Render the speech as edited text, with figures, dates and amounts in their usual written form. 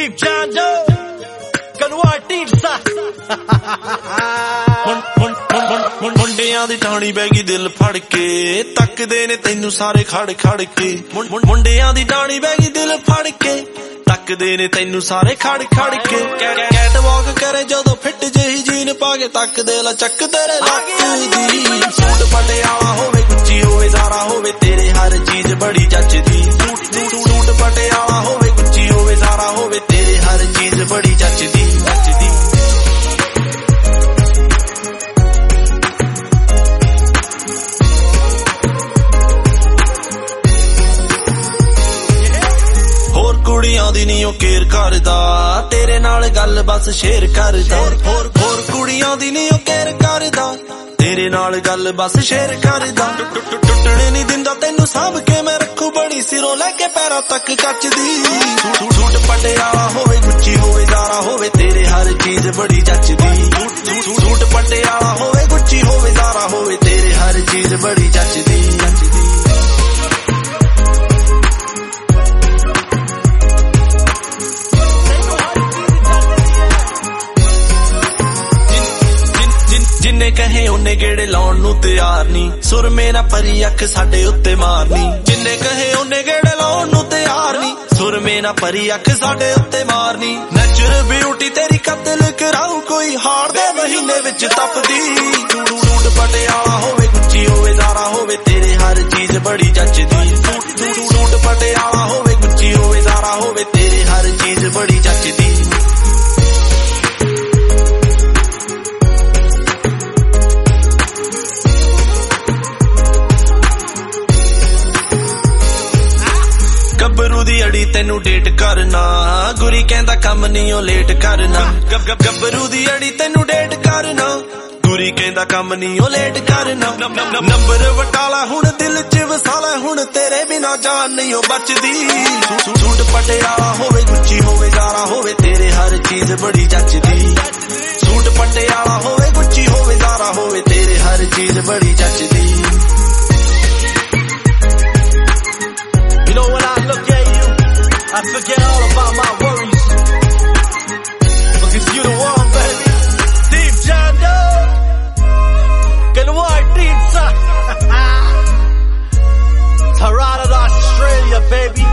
Deep John Doe, Kanwar Deep Sa. ਮੁੰਡਿਆਂ ਦੀ ਟਾਣੀ ਬਹਿ ਗਈ ਦਿਲ ਫੜ ਕੇ ਤੱਕਦੇ ਨੇ ਤੈਨੂੰ ਸਾਰੇ ਖੜ ਖੜ ਕੇ ਮੁੰਡਿਆਂ ਦੀ ਟਾਣੀ ਬਹਿ ਗਈ ਦਿਲ ਫੜ ਕੇ ਤੱਕਦੇ ਨੇ ਤੈਨੂੰ ਸਾਰੇ ਖੜ ਖੜ ਕੇ ਕੈਟ ਵਾਕ ਕਰੇ ਜਦੋਂ ਫਿੱਟ ਜਿਹੀ ਜੀਨ ਪਾ ਕੇ ਤੱਕਦੇ ਲਾ ਚੱਕ ਤੇਰੇ ਲੱਕ ਦੀ ਸੂਟ ਪਟਿਆਲਾ ਹੋਵੇ ਗੁੱਚੀ ਹੋਵੇ ਜ਼ਾਰਾ ਹੋਵੇ ਤੇਰੇ ਹਰ ਚੀਜ਼ ਬੜੀ ਜੱਚਦੀ ਸੂਟ ਪਟਿਆਲਾ ਹੋਵੇ ਗੁੱਚੀ ਹੋਵੇ ਜ਼ਾਰਾ ਹੋਵੇ ਤੇਰੇ ਹਰ ਚੀਜ਼ ਬੜੀ ਜੱਚਦੀ ਕੁੜੀਆਂ ਦੀ ਨੀ ਉਹ ਕੇਅਰ ਕਰਦਾ ਤੇਰੇ ਨਾਲ ਗੱਲ ਬਸ ਸ਼ੇਅਰ ਕਰਦਾ ਹੋਰ ਕੁੜੀਆਂ ਦੀ ਨੀ ਉਹ ਕੇਅਰ ਕਰਦਾ ਤੇਰੇ ਨਾਲ ਗੱਲ ਬਸ ਸ਼ੇਅਰ ਕਰਦਾ ਟੁੱਟਣੇ ਨਹੀਂ ਦਿੰਦਾ ਤੈਨੂੰ ਸਾਂਭ ਕੇ ਮੈਂ ਰੱਖੂ ਬੜੀ ਸਿਰੋਂ ਲੈ ਕੇ ਪੈਰਾਂ ਤੱਕ ਕੱਚਦੀ ਸੂਟ ਪਟਿਆਲਾ ਹੋਵੇ ਗੁੱਚੀ ਹੋਵੇ ਜ਼ਾਰਾ ਹੋਵੇ ਤੇਰੇ ਹਰ ਚੀਜ਼ ਬੜੀ ਜੱਚਦੀ ਸੂਟ ਪਟਿਆਲਾ ਹੋਵੇ ਗੁੱਚੀ ਹੋਵੇ ਜ਼ਾਰਾ ਹੋਵੇ ਤੇਰੇ ਹਰ ਚੀਜ਼ ਬੜੀ ਜੱਚਦੀ ਜਿੰਨੇ ਕਹੇ ਉਹਨੇ ਗੇੜੇ ਲਾਉਣ ਨੂੰ ਤਿਆਰ ਨਹੀਂ ਸੁਰਮੇ ਨਾ ਪਰੀ ਅੱਖ ਸਾਡੇ ਉੱਤੇ ਮਾਰਨੀ ਜਿੰਨੇ ਕਹੇ ਉਹਨੇ ਗੇੜੇ ਲਾਉਣ ਨੂੰ ਤਿਆਰ ਨਹੀਂ ਸੁਰਮੇ ਨਾ ਪਰੀ ਅੱਖ ਸਾਡੇ ਉੱਤੇ ਮਾਰਨੀ ਨੈਚੁਰਲ ਬਿਊਟੀ ਤੇਰੀ ਕਤਲ ਕਰਾਉ ਕੋਈ ਹਾਰ ਦੇ ਮਹੀਨੇ ਵਿੱਚ ਤਪਦੀ ਸੂਟ ਪਟਿਆਲਾ ਹੋਵੇ ਗੁੱਚੀ ਹੋਵੇ ਜ਼ਾਰਾ ਹੋਵੇ ਤੇਰੇ ਹਰ ਚੀਜ਼ ਬੜੀ ਜੱਚਦੀ ਸੂਟ ਪਟਿਆਲਾ ਹੋਵੇ ਗੁੱਚੀ ਹੋਵੇ ਜ਼ਾਰਾ ਹੋਵੇ ਤੇਰੇ ਹਰ ਚੀਜ਼ ਬੜੀ ਜੱਚਦੀ ਗੱਭਰੂ ਦੀ ਅੜੀ ਤੈਨੂੰ ਡੇਟ ਕਰਨਾ ਗੁਰੀ ਕਹਿੰਦਾ ਕੰਮ ਨਹੀਂ ਉਹ ਲੇਟ ਕਰਨਾ ਗੱਭਰੂ ਦੀ ਅੜੀ ਤੈਨੂੰ ਡੇਟ ਕਰਨਾ ਗੁਰੀ ਕਹਿੰਦਾ ਕੰਮ ਨਹੀਂ ਉਹ ਲੇਟ ਕਰਨਾ ਨੰਬਰ ਵਟਾਲਾ ਹੁਣ ਦਿਲ 'ਚ ਵਸਾਲਾ ਹੁਣ ਤੇਰੇ ਬਿਨਾ ਜਾਨ ਨਹੀਂ ਉਹ ਬਚਦੀ ਸੂਟ ਪਟਿਆਲਾ ਹੋਵੇ ਗੁੱਚੀ ਹੋਵੇ ਜ਼ਾਰਾ ਹੋਵੇ ਤੇਰੇ ਹਰ ਚੀਜ਼ ਬੜੀ ਜੱਚਦੀ ਸੂਟ ਪਟਿਆਲਾ ਹੋਵੇ ਗੁੱਚੀ ਹੋਵੇ ਜ਼ਾਰਾ ਹੋਵੇ ਤੇਰੇ ਹਰ ਚੀਜ਼ ਬੜੀ ਜੱਚਦੀ I forget all about my worries because you the one, baby. Deep John Doe, Kanwar Deep Sa, Tarada, Australia, baby.